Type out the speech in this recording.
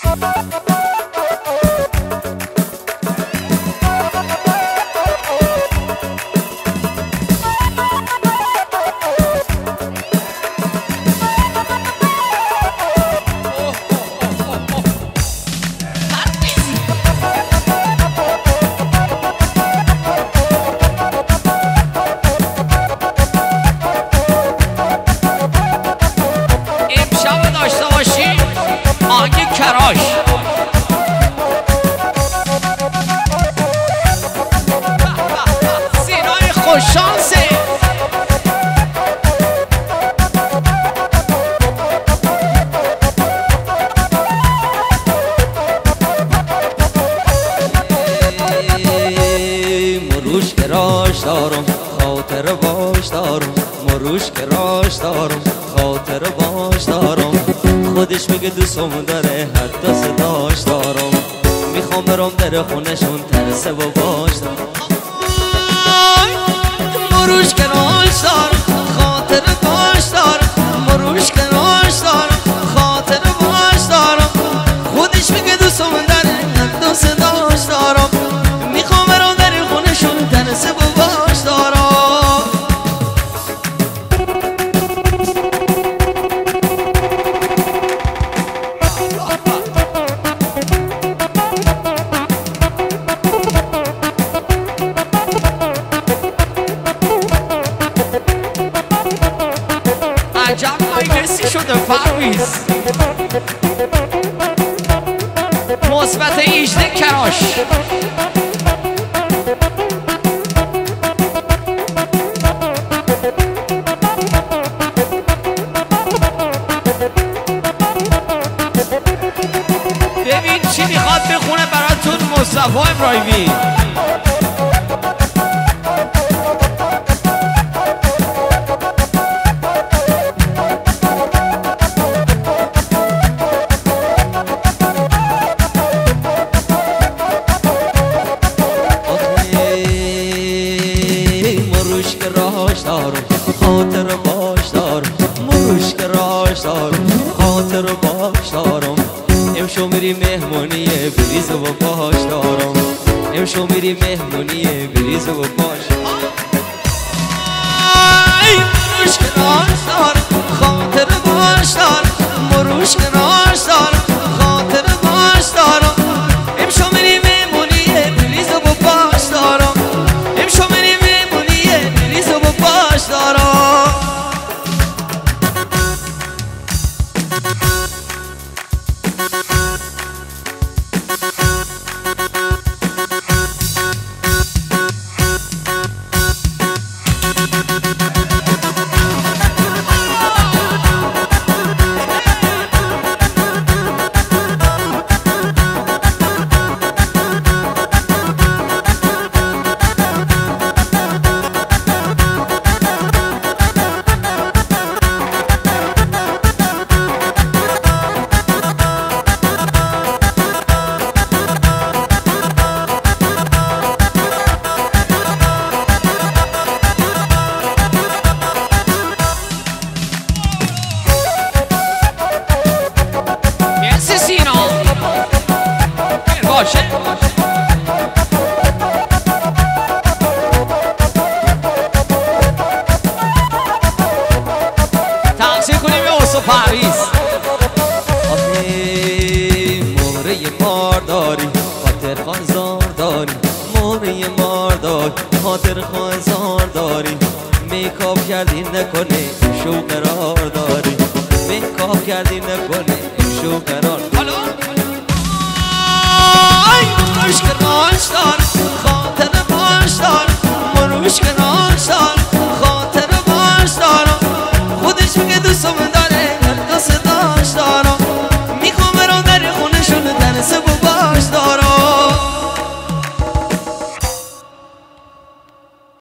مروش که راش دارم خاطر باش دارم، مروش که راش دارم خاطر باش دارم. خودش میگه دوستم داره حتی صداش دارم، میخوام برام در خونشون ترسه و باش دارم. مروش که راش دارم خاطر باش دارم، مروش که راش دارم خاطر باش دارم. خودش میگه دوستم داره حتی صداش دارم، میخوام برام در خونشون ترسه و باش دارم. عجب مجلسی شده پرویز. مثبت 18 کراش. ببین چی میخواد بخونه براتون مصطفی ابراهیمی. مروش که راش دارم خاطر باش دارم، مروش که راش دارم خاطر باش دارم. امشو میری مهمونی بریز و باش دارم، امشو میری مهمونی بریز و باش. مروش که راش دارم خاطر باش دارم، مروش که راش دارم خاطر باش دارم. امشو میری مهمونی بریز و باش دارم، امشو میری مهمونی بریز و باش دارم. تقسیم کنیم به اوسو پرویز. مهره مار داری خاطر خانزار داری، مهره مار داری خاطر خانزار داری. میکاپ کردی نکنه شو قرار داری، میکاپ کردی نکنه شو قرار. حالا مروش که راش دارم خاطر باش دارم، مروش که راش دارم خاطر باش دارم. خودش میگه دوستم